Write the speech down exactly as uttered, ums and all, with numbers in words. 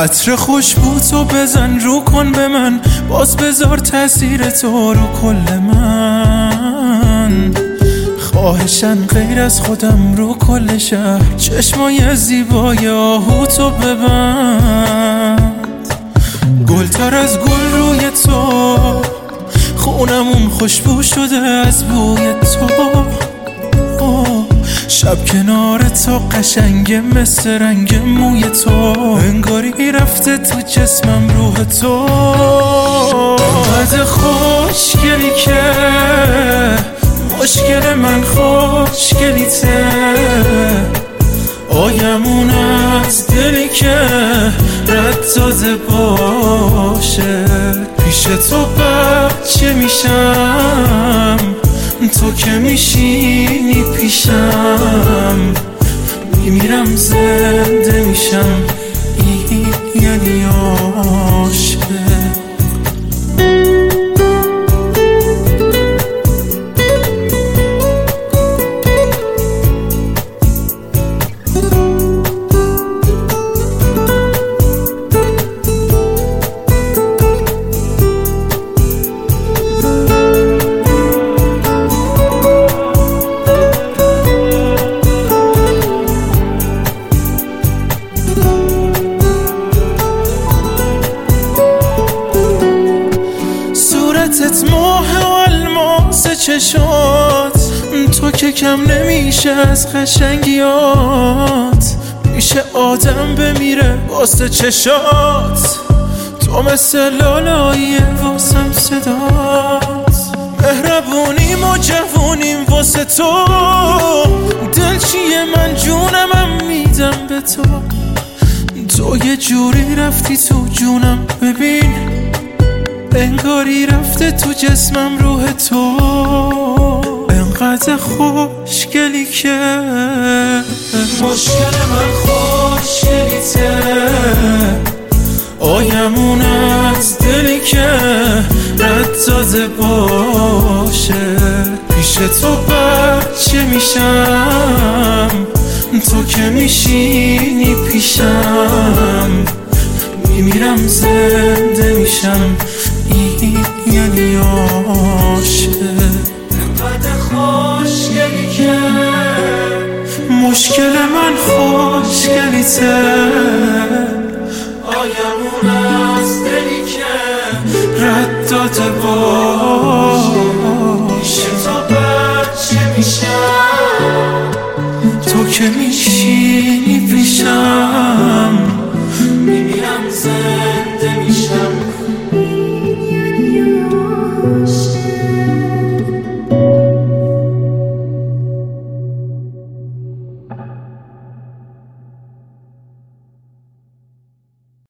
عطر خوشبو تو بزن رو کن به من، باز بذار تاثیر تو رو کل من. خواهشن غیر از خودم رو کل شهر، چشمای زیبای آهو تو ببند. گلتر از گل روی تو، خونمون خوشبو شده از بوی تو. شب کنار تو قشنگه مثل رنگ موی تو، انگاری رفته تو جسمم روح تو. انقدر خوشگلی که مشکل من خوشگلیته، آیمون از دلی که رد داده باشه. پیش تو بچه میشم، تو که میشینی پیشم، میمیرم زنده میشم، این یعنی عاشق. صورتت ماه و الماس چشات، تو که کم نمیشه از قشنگیات. میشه آدم بمیره واسه چشات، تو مثل لالایی واسم صدات. مهربونیم و جوونیم واسه تو، دل چیه من جونمم میدم به تو. تو یه جوری رفتی تو جونم، ببین انگاری رفته تو جسمم روح تو. انقدر خوشگلی که مشکل من خوشگلیته، آیمون از دلی که رد داده باشه. پیش تو بچه میشم، تو که میشینی پیشم، میمیرم زنده میشم، این یعنی عاشق. انقدر خوشگلی که مشکل من خوشگلیته، آیمون از دلی که رد داده باشه. پیش تو بچه میشم، تو که میشینی پیشم، میمیرم زنده